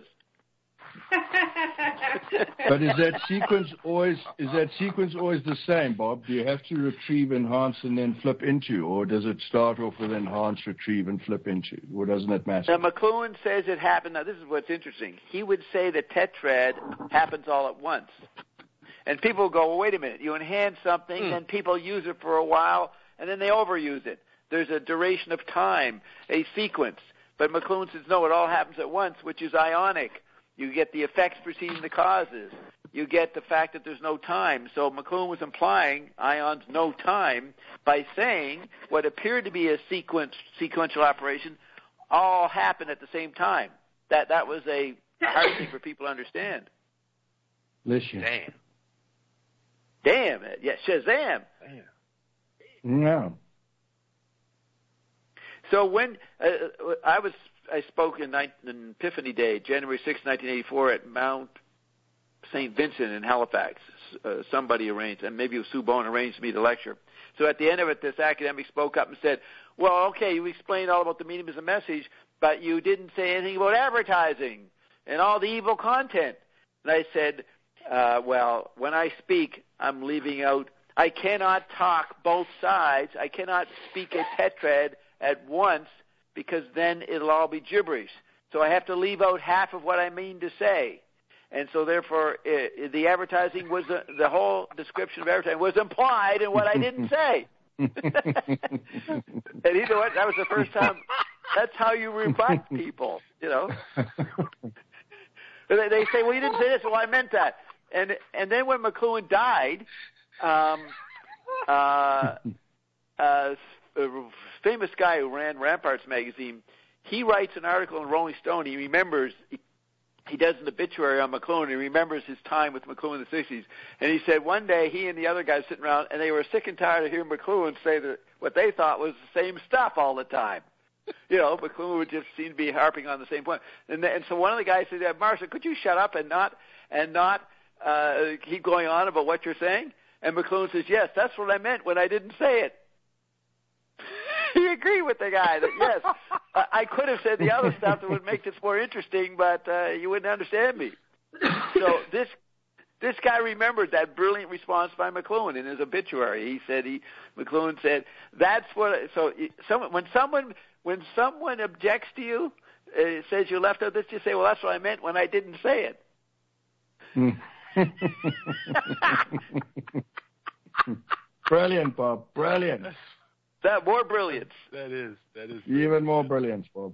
E: But is that sequence always is that sequence always the same, Bob? Do you have to retrieve, enhance, and then flip into, or does it start off with enhance, retrieve, and flip into, or doesn't it matter?
B: Now, McLuhan says it happened. Now, this is what's interesting. He would say the tetrad happens all at once, and people go, "Well, wait a minute. You enhance something, mm. and people use it for a while, and then they overuse it. There's a duration of time, a sequence." But McLuhan says, "No, it all happens at once, which is ionic." You get the effects preceding the causes. You get the fact that there's no time. So McLuhan was implying ions no time by saying what appeared to be a sequence, sequential operation all happened at the same time. That that was a hard thing for people to understand.
E: Listen.
B: Damn. Damn it. Yeah, Shazam.
E: Damn. No.
B: So when uh, I was... I spoke in, in Epiphany Day, January sixth, nineteen eighty-four, at Mount Saint Vincent in Halifax. Uh, somebody arranged, and maybe it was Sue Bowen arranged me to lecture. So at the end of it, this academic spoke up and said, well, okay, you explained all about the meaning of the message, but you didn't say anything about advertising and all the evil content. And I said, uh, well, when I speak, I'm leaving out. I cannot talk both sides. I cannot speak a tetrad at once because then it'll all be gibberish. So I have to leave out half of what I mean to say. And so therefore uh, the advertising was, uh, the whole description of advertising was implied in what I didn't say. And you know what? That was the first time. That's how you rebut people, you know. They, they say, well, you didn't say this. Well, I meant that. And and then when McLuhan died, um, uh, uh, a famous guy who ran Ramparts magazine, he writes an article in Rolling Stone. He remembers, he, he does an obituary on McLuhan. He remembers his time with McLuhan in the sixties. And he said one day he and the other guys sitting around, and they were sick and tired of hearing McLuhan say that what they thought was the same stuff all the time. You know, McLuhan would just seem to be harping on the same point. And, and so one of the guys said, Marshall, could you shut up and not and not uh, keep going on about what you're saying? And McLuhan says, yes, that's what I meant when I didn't say it. He agreed with the guy that, yes, uh, I could have said the other stuff that would make this more interesting, but uh, you wouldn't understand me. So this this guy remembered that brilliant response by McLuhan in his obituary. He said, he McLuhan said, that's what, so someone, when someone, when someone objects to you, uh, says you left out this, you say, well, that's what I meant when I didn't say it.
E: Brilliant, Bob. Brilliant.
B: That more brilliance.
C: That is. That is.
E: Even more brilliance, Bob.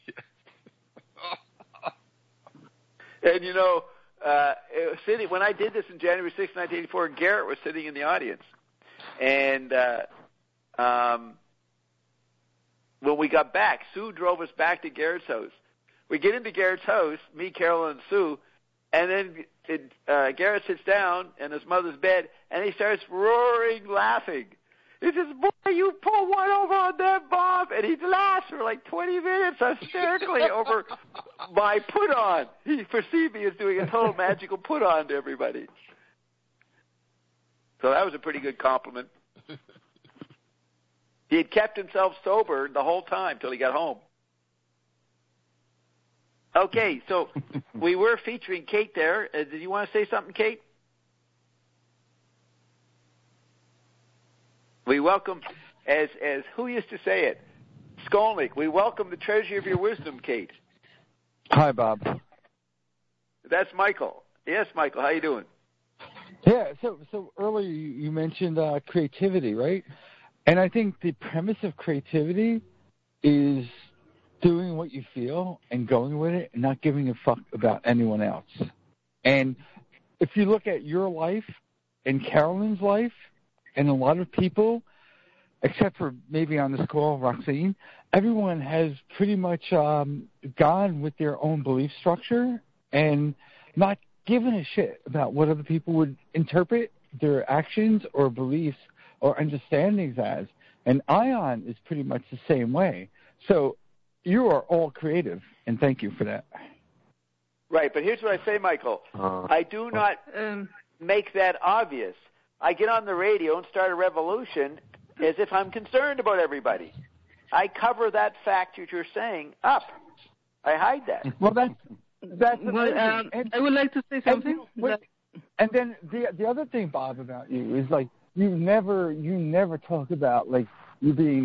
B: And you know, uh, sitting when I did this in January sixth, nineteen eighty-four, Garrett was sitting in the audience, and uh, um, when we got back, Sue drove us back to Garrett's house. We get into Garrett's house, me, Carol, and Sue, and then it, uh, Garrett sits down in his mother's bed, and he starts roaring, laughing. He says, boy, you pull one over on that, Bob. And he laughs for like twenty minutes hysterically over my put-on. He perceived me as doing a total magical put-on to everybody. So that was a pretty good compliment. He had kept himself sober the whole time till he got home. Okay, so we were featuring Kate there. Uh, did you want to say something, Kate? We welcome, as as who used to say it, Skolnick, we welcome the treasure of your wisdom, Kate.
F: Hi, Bob.
B: That's Michael. Yes, Michael, how you doing?
F: Yeah, so so earlier you, you mentioned uh, creativity, right? And I think the premise of creativity is doing what you feel and going with it and not giving a fuck about anyone else. And if you look at your life and Carolyn's life, and a lot of people, except for maybe on this call, Roxanne, everyone has pretty much um, gone with their own belief structure and not given a shit about what other people would interpret their actions or beliefs or understandings as. And Ion is pretty much the same way. So you are all creative, and thank you for that.
B: Right, but here's what I say, Michael. Uh, I do not um, make that obvious. I get on the radio and start a revolution as if I'm concerned about everybody. I cover that fact that you're saying up. I hide that.
F: Well, that's that's
A: well, um, and, I would like to say something.
F: And, that, and then the the other thing, Bob, about you is like you never you never talk about like you being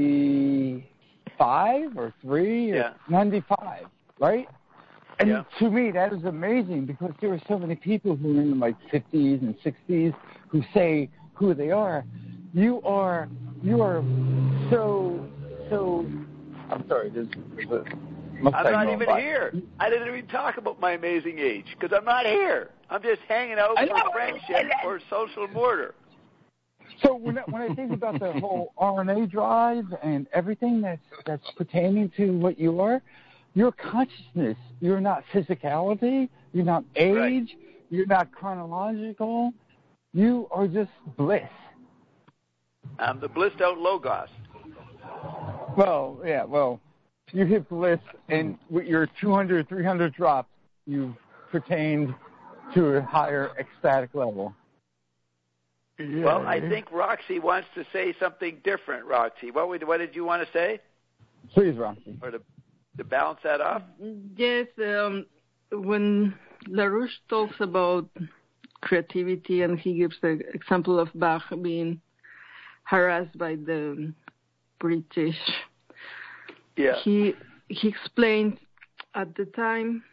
F: ninety-five or three or
B: yeah.
F: ninety-five, right? And
B: yeah.
F: to me, that is amazing because there are so many people who are in like fifties and sixties who say who they are. You are, you are so, so. I'm sorry. There's, there's a
B: I'm not even
F: by.
B: here. I didn't even talk about my amazing age because I'm not here. I'm just hanging out for friendship or social mortar.
F: So when I, when I think about the whole R N A drive and everything that's that's pertaining to what you are. Your consciousness, you're not physicality, you're not age, right. You're not chronological, you are just bliss.
B: I'm the blissed out Logos.
F: Well, yeah, well, you hit bliss, and with your two hundred, three hundred drops, you've pertained to a higher ecstatic level.
B: Yeah. Well, I think Roxy wants to say something different, Roxy. What, would, what did you want to say?
F: Please, Roxy.
B: Or to To balance that off?
A: Yes, um, when LaRouche talks about creativity, and he gives the example of Bach being harassed by the British.
B: Yeah.
A: He he explained at the time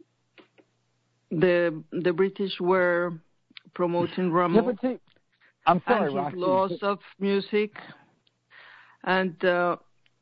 A: the the British were promoting Rameau.
F: Yeah, but see, I'm sorry,
A: and his
F: Roxy,
A: laws
F: but-
A: of music, and uh,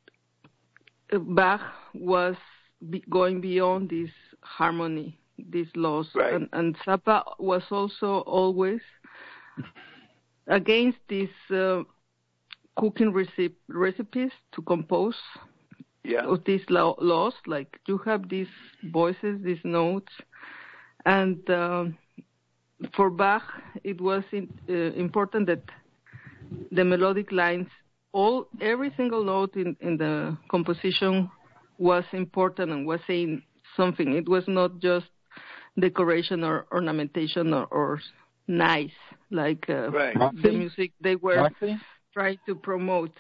A: Bach was be going beyond this harmony, these laws,
B: right.
A: and, and Zappa was also always against these uh, cooking recipe, recipes to compose
B: Yeah.
A: of these law, laws. Like you have these voices, these notes, and um, for Bach, it was in, uh, important that the melodic lines, all every single note in, in the composition was important and was saying something. It was not just decoration or ornamentation or, or nice, like uh,
B: Right.
A: the music they were
F: Roxy?
A: trying to promote.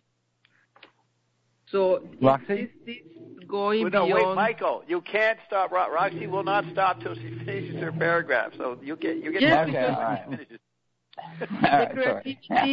A: So
F: Roxy?
A: this, this going
B: Well, no,
A: beyond.
B: wait, Michael. You can't stop. Ro- Roxy will not stop till she finishes her paragraph. So you get you get
A: Yeah,
B: to
F: Okay,
B: when
F: all right.
B: she finishes.
F: All
A: the
F: right, sorry.
A: creativity.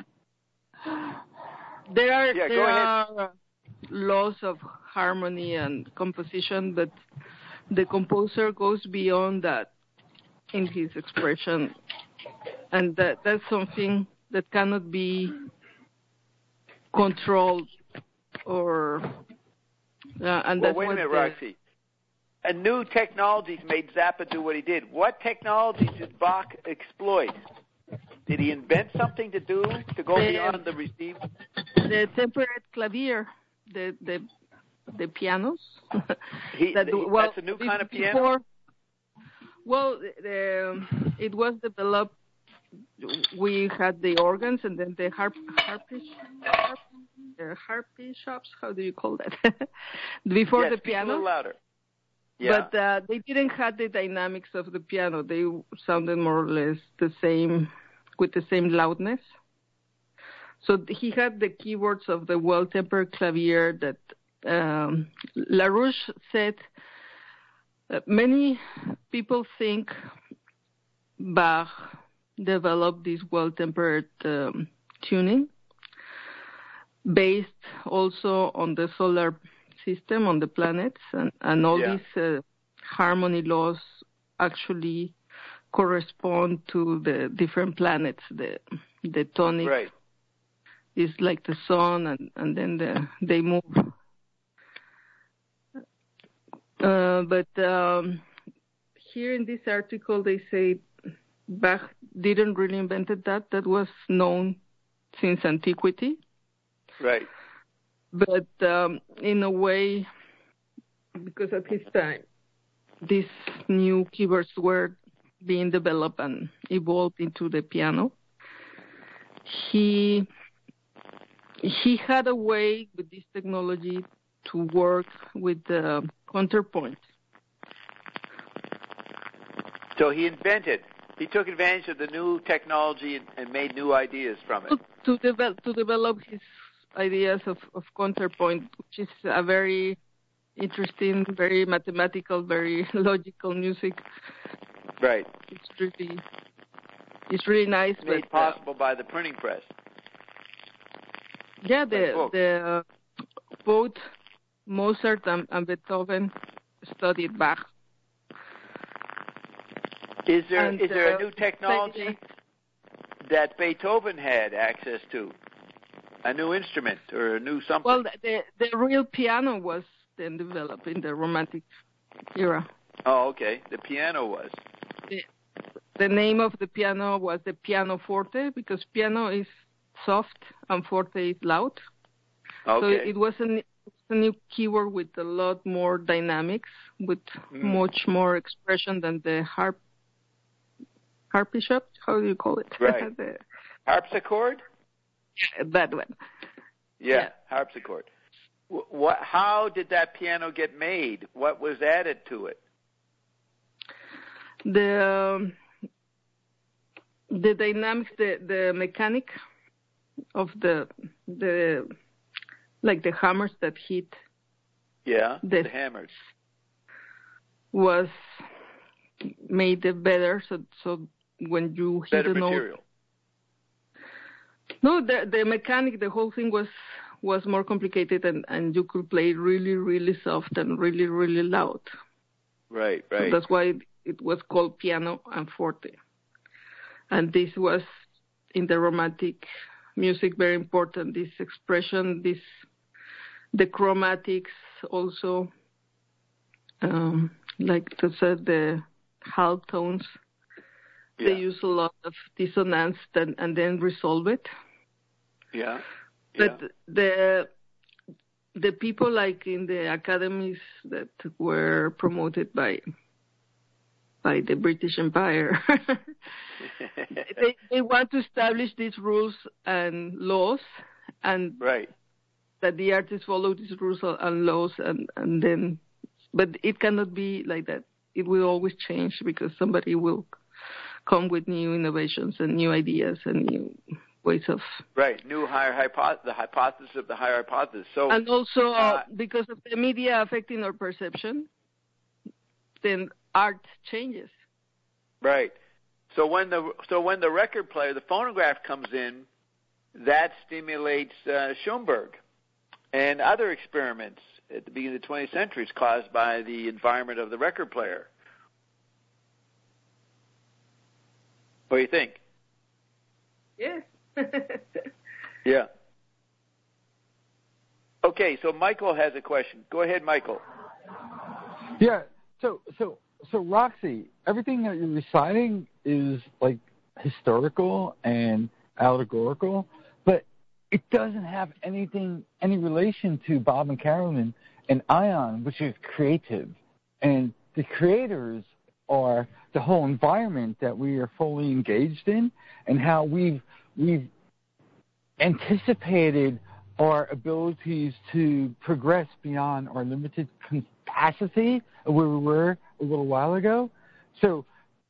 A: There are
B: Yeah, go
A: there
B: ahead.
A: are uh, laws of harmony and composition, but the composer goes beyond that in his expression, and that that's something that cannot be controlled or. Uh, and
B: Well,
A: that's
B: wait a
A: what
B: minute,
A: the,
B: Roxy. And new technologies made Zappa do what he did. What technologies did Bach exploit? Did he invent something to do to go
A: The-
B: beyond the receive?
A: the temperate clavier, the the the pianos.
B: He,
A: that,
B: he-
A: well,
B: that's a new
A: be-
B: kind of piano.
A: before- Well, the, it was developed. We had the organs and then the harp, harpish, harp, uh, harpy shops. How do you call that? Before
B: Yes,
A: the
B: speak a
A: piano.
B: little louder. Yeah.
A: But uh, they didn't have the dynamics of the piano. They sounded more or less the same, with the same loudness. So he had the keywords of the well-tempered clavier that um, LaRouche said. Uh, many people think Bach developed this well-tempered um, tuning based also on the solar system, on the planets, and, and all
B: Yeah.
A: these uh, harmony laws actually correspond to the different planets. The the tonic
B: Right.
A: is like the sun, and, and then the, they move. Uh, but um, here in this article, they say Bach didn't really invented that. That was known since antiquity.
B: Right.
A: But um, in a way, because at his time, these new keyboards were being developed and evolved into the piano, he he had a way with this technology to work with the counterpoint.
B: So he invented. He took advantage of the new technology and, and made new ideas from it.
A: To, to, develop, to develop his ideas of, of counterpoint, which is a very interesting, very mathematical, very logical music.
B: Right.
A: It's really, it's really nice.
B: Made
A: but, uh,
B: possible by the printing press.
A: Yeah,
B: Like
A: the
B: books.
A: the uh, both Mozart and, and Beethoven studied Bach.
B: Is there
A: And,
B: is there
A: uh,
B: a new technology that Beethoven had access to? A new instrument or a new something?
A: Well, the the real piano was then developed in the Romantic era.
B: Oh, okay. The piano was.
A: The, the name of the piano was the pianoforte because piano is soft and forte is loud. So
B: Okay.
A: it was a, n- a new keyword with a lot more dynamics, with
B: Mm.
A: much more expression than the harp. Harpsichord? How do you call it?
B: Right.
A: the,
B: Harpsichord?
A: that one.
B: Yeah,
A: Yeah.
B: harpsichord. Wh- What? How did that piano get made? What was added to it?
A: The um, the dynamics, the the mechanic of the the like the hammers that hit
B: Yeah,
A: The-
B: the hammers.
A: was made it better. So so when you hit
B: Better
A: the
B: material.
A: note. No, the the mechanic, the whole thing was was more complicated, and, and you could play really, really soft and really, really loud.
B: Right, right.
A: So that's why it was called piano and forte. And this was in the romantic music very important. This expression, this the chromatics also, um, like to say the half tones.
B: Yeah.
A: They use a lot of dissonance and, and then resolve it.
B: Yeah.
A: But
B: yeah.
A: the the people like in the academies that were promoted by by the British Empire, they they want to establish these rules and laws, and
B: right.
A: that the artists follow these rules and laws, and, and then, but it cannot be like that. It will always change because somebody will come with new innovations and new ideas and new ways of
B: right new higher hypothesis, the hypothesis of the higher hypothesis. So
A: and also
B: uh,
A: because of the media affecting our perception, then art changes.
B: Right. So when the so when the record player, the phonograph comes in, that stimulates uh, Schoenberg and other experiments at the beginning of the twentieth century caused by the environment of the record player. What do you think?
A: Yes.
B: Yeah. Okay, so Michael has a question. Go ahead, Michael.
F: Yeah. So so so Roxy, everything that you're reciting is like historical and allegorical, but it doesn't have anything any relation to Bob and Carolyn and Ion, which is creative. And the creators are the whole environment that we are fully engaged in, and how we've we've anticipated our abilities to progress beyond our limited capacity of where we were a little while ago. So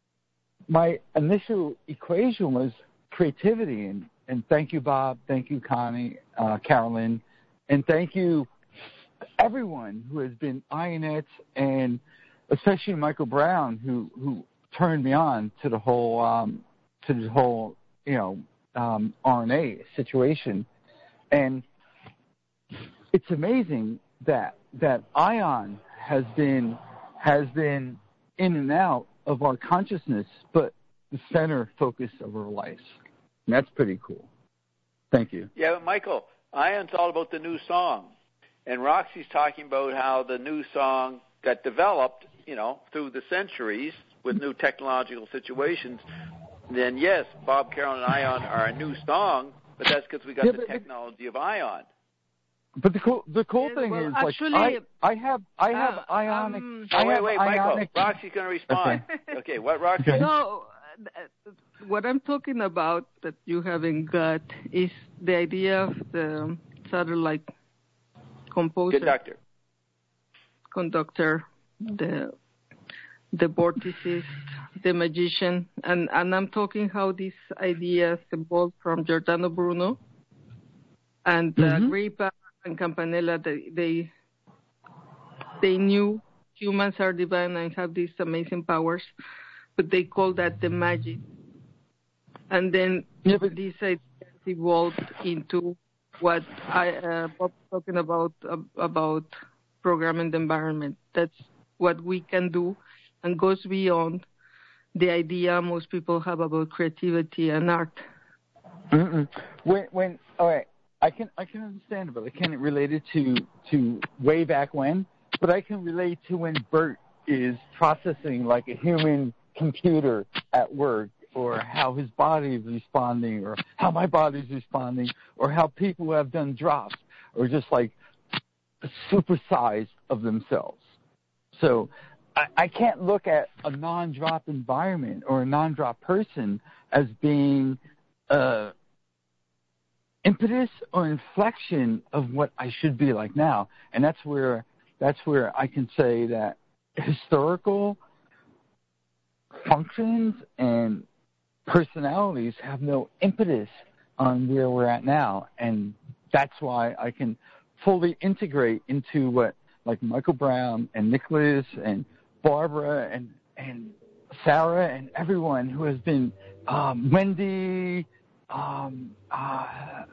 F: my initial equation was creativity, and, and thank you, Bob, thank you, Connie, uh, Carolyn, and thank you everyone who has been Ionettes, and especially Michael Brown, who, who turned me on to the whole um, to the whole you know um, R N A situation. And it's amazing that that Ion has been has been in and out of our consciousness, but the center focus of our lives. And that's pretty cool. Thank you.
B: Yeah, but Michael, Ion's all about the new song. And Roxy's talking about how the new song got developed, you know, through the centuries with new technological situations. Then, yes, Bob, Carol, and Ion are a new song, but that's because we got
F: yeah,
B: the
F: but,
B: technology of Ion.
F: But the cool, the cool
A: yes,
F: thing
A: well,
F: is,
A: actually,
F: like, I, I have, I have
A: uh,
F: ionic.
A: um,
F: I
B: oh, wait,
F: have
B: wait,
F: ionic.
B: Michael. Roxy's going to respond.
F: Okay.
B: okay, what, Roxy?
F: Okay.
A: No, what I'm talking about that you haven't got is the idea of the satellite composer,
B: Conductor.
A: conductor, the the vorticist, the magician, and, and I'm talking how these ideas evolved from Giordano Bruno and uh,
F: Mm-hmm.
A: Agrippa and Campanella. They, they they knew humans are divine and have these amazing powers, but they call that the magic. And then
F: Yeah, but,
A: these ideas evolved into what I uh, Bob's talking about uh, about programming the environment. That's what we can do, and goes beyond the idea most people have about creativity and art.
F: mm-mm. when when all right, I can I can understand it, but I can't relate it to to way back when. But I can relate to when Bert is processing like a human computer at work, or how his body is responding, or how my body's responding, or how people who have done drops or just like supersized of themselves. So I, I can't look at a non-drop environment or a non-drop person as being uh, impetus or inflection of what I should be like now. And that's where that's where I can say that historical functions and personalities have no impetus on where we're at now. And that's why I can fully integrate into what like Michael Brown and Nicholas and Barbara and and Sarah and everyone who has been um, Wendy, um, uh,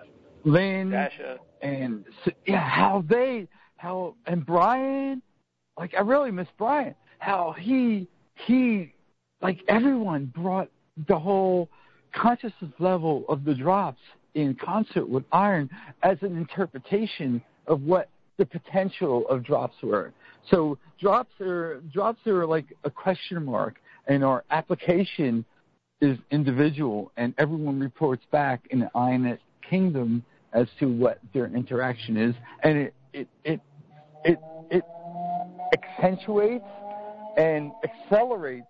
F: Lynn,
B: Dasha.
F: and yeah, how they, how and Brian, like I really miss Brian. How he he, like everyone brought the whole consciousness level of the drops in concert with Iron as an interpretation of what the potential of drops were. So drops are drops are like a question mark, and our application is individual, and everyone reports back in the Ionet kingdom as to what their interaction is, and it it it it, it accentuates and accelerates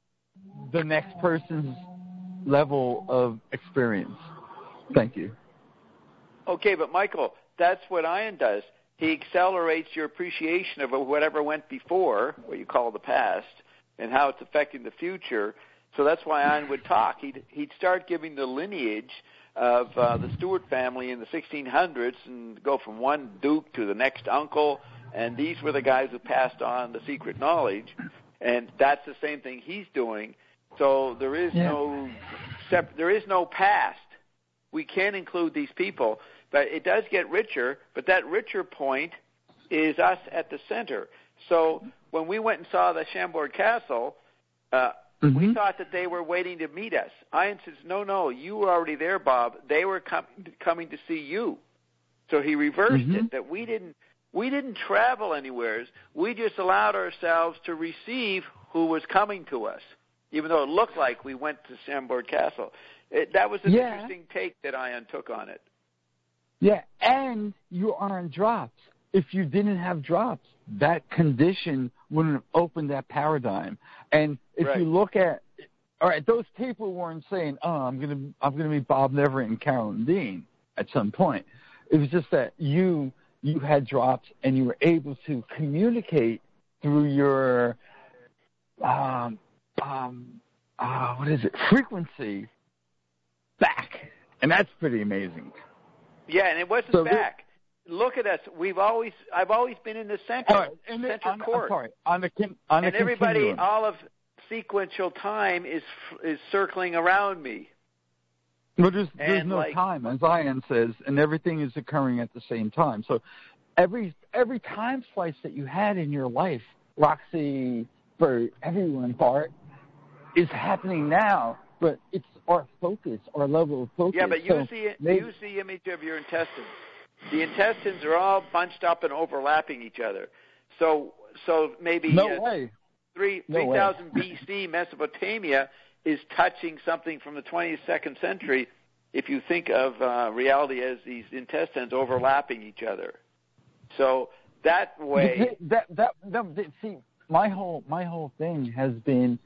F: the next person's level of experience. Thank you.
B: Okay, but Michael, that's what Ion does. He accelerates your appreciation of whatever went before, what you call the past, and how it's affecting the future. So that's why Ion would talk. He'd, he'd start giving the lineage of uh, the Stewart family in the sixteen hundreds and go from one duke to the next uncle, and these were the guys who passed on the secret knowledge, and that's the same thing he's doing. So there is yeah. no sep- there is no past. We can include these people, but it does get richer, but that richer point is us at the center. So when we went and saw the Chambord Castle, uh, mm-hmm. we thought that they were waiting to meet us. Ian says, no, no, you were already there, Bob. They were com- coming to see you. So he reversed mm-hmm. it, that we didn't we didn't travel anywhere. We just allowed ourselves to receive who was coming to us, even though it looked like we went to Chambord Castle. It, that was an
F: yeah.
B: interesting take that Ion took on it.
F: Yeah, and you are on drops. If you didn't have drops, that condition wouldn't have opened that paradigm. And if
B: right.
F: you look at, all right, those people weren't saying, "Oh, I'm gonna, I'm gonna meet Bob Neverett and Carolyn Dean" at some point. It was just that you, you had drops, and you were able to communicate through your, um, um, uh, what is it, frequency back, and that's pretty amazing.
B: Yeah, and it wasn't so back. Look at us. We've always, I've always been in the center,
F: right, and
B: center
F: on,
B: court.
F: I'm sorry, on the on the
B: and everybody,
F: continuum.
B: all of sequential time is is circling around me.
F: Well, there's, there's
B: and
F: no
B: like,
F: time, as Ian says, and everything is occurring at the same time. So every every time slice that you had in your life, Roxy, for everyone, Bart, is happening now, but it's our focus, our level of focus.
B: Yeah, but you
F: so
B: see
F: maybe,
B: use the image of your intestines. The intestines are all bunched up and overlapping each other. So so maybe
F: no
B: uh,
F: way.
B: three
F: no
B: three thousand B C Mesopotamia is touching something from the twenty-second century. If you think of uh, reality as these intestines overlapping each other, so that way
F: that, that that that see my whole my whole thing has been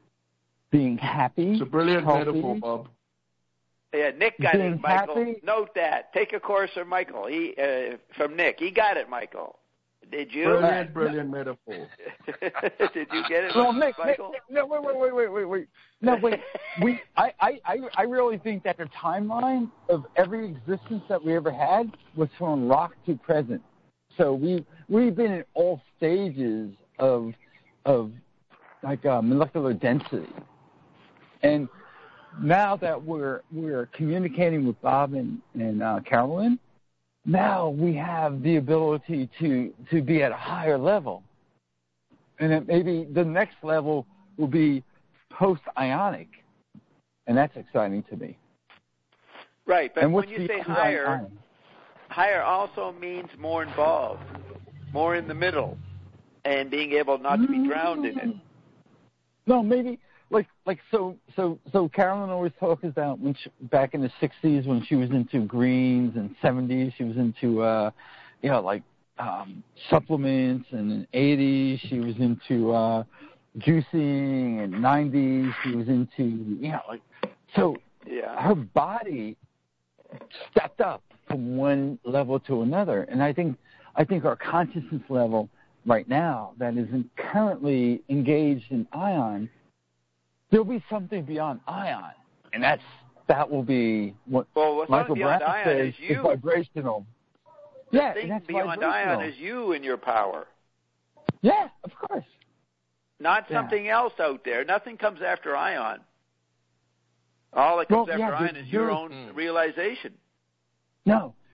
F: being happy.
E: It's a brilliant
F: healthy,
E: metaphor, Bob.
B: Yeah, Nick got
F: being
B: it, Michael.
F: happy.
B: Note that. Take a course from Michael. He uh, from Nick. He got it, Michael. Did you?
E: Brilliant, brilliant metaphor.
B: Did you get it,
F: well, Nick,
B: Michael?
F: Nick, no, wait, wait, wait, wait, wait, wait. No, wait. we, I, I, I, I really think that the timeline of every existence that we ever had was from rock to present. So we, we've been in all stages of, of like uh, molecular density, and now that we're we're communicating with Bob and, and uh, Carolyn, now we have the ability to, to be at a higher level. And then maybe the next level will be post-ionic. And that's exciting to me.
B: Right, but
F: and
B: when you say higher,
F: ion?
B: higher also means more involved, more in the middle, and being able not to be drowned in it.
F: No, maybe... Like, like so, so, so. Carolyn always talks about when she, back in the sixties when she was into greens, and seventies she was into, uh, you know, like um, supplements, and in the eighties she was into uh, juicing, and nineties she was into, you know, like so.
B: Yeah.
F: Her body stepped up from one level to another, and I think, I think our consciousness level right now that is currently engaged in ion. There'll be something beyond ion, and that's that will be what
B: well, what's
F: Michael Brown says
B: is, you.
F: is vibrational.
B: The
F: yeah,
B: thing
F: and that's
B: beyond
F: vibrational.
B: ion is you and your power.
F: Yeah, of course.
B: not
F: Yeah.
B: something else out there. Nothing comes after ion. All that comes
F: Well,
B: after
F: yeah,
B: ion
F: but
B: is your
F: you're-
B: own
C: Mm.
B: realization.
F: No,